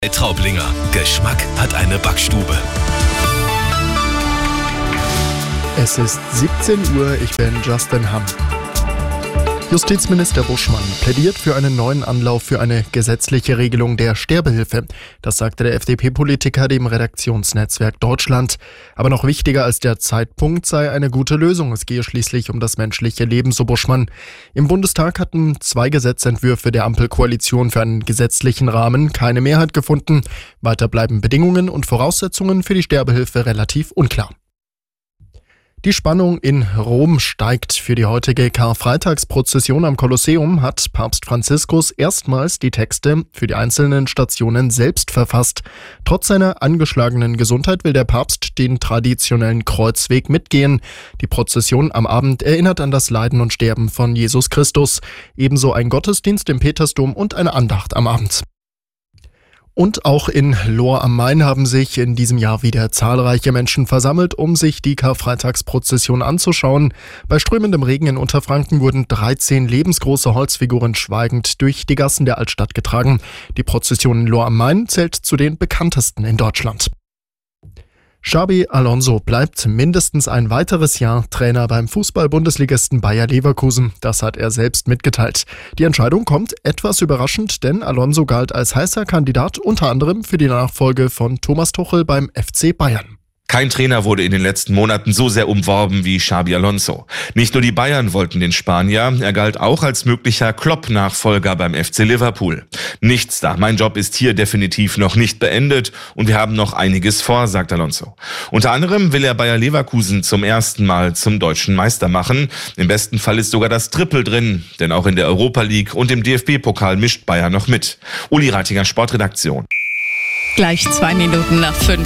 Traublinger. Geschmack hat eine Backstube. Es ist 17 Uhr, ich bin Justin Hamm. Justizminister Buschmann plädiert für einen neuen Anlauf für eine gesetzliche Regelung der Sterbehilfe. Das sagte der FDP-Politiker dem Redaktionsnetzwerk Deutschland. Aber noch wichtiger als der Zeitpunkt sei eine gute Lösung. Es gehe schließlich um das menschliche Leben, so Buschmann. Im Bundestag hatten 2 Gesetzentwürfe der Ampelkoalition für einen gesetzlichen Rahmen keine Mehrheit gefunden. Weiter bleiben Bedingungen und Voraussetzungen für die Sterbehilfe relativ unklar. Die Spannung in Rom steigt. Für die heutige Karfreitagsprozession am Kolosseum hat Papst Franziskus erstmals die Texte für die einzelnen Stationen selbst verfasst. Trotz seiner angeschlagenen Gesundheit will der Papst den traditionellen Kreuzweg mitgehen. Die Prozession am Abend erinnert an das Leiden und Sterben von Jesus Christus. Ebenso ein Gottesdienst im Petersdom und eine Andacht am Abend. Und auch in Lohr am Main haben sich in diesem Jahr wieder zahlreiche Menschen versammelt, um sich die Karfreitagsprozession anzuschauen. Bei strömendem Regen in Unterfranken wurden 13 lebensgroße Holzfiguren schweigend durch die Gassen der Altstadt getragen. Die Prozession in Lohr am Main zählt zu den bekanntesten in Deutschland. Xabi Alonso bleibt mindestens ein weiteres Jahr Trainer beim Fußball-Bundesligisten Bayer Leverkusen. Das hat er selbst mitgeteilt. Die Entscheidung kommt etwas überraschend, denn Alonso galt als heißer Kandidat unter anderem für die Nachfolge von Thomas Tuchel beim FC Bayern. Kein Trainer wurde in den letzten Monaten so sehr umworben wie Xabi Alonso. Nicht nur die Bayern wollten den Spanier, er galt auch als möglicher Klopp-Nachfolger beim FC Liverpool. Nichts da, mein Job ist hier definitiv noch nicht beendet und wir haben noch einiges vor, sagt Alonso. Unter anderem will er Bayer Leverkusen zum ersten Mal zum deutschen Meister machen. Im besten Fall ist sogar das Triple drin, denn auch in der Europa League und im DFB-Pokal mischt Bayer noch mit. Uli Reitinger, Sportredaktion. Gleich 2 Minuten nach 5.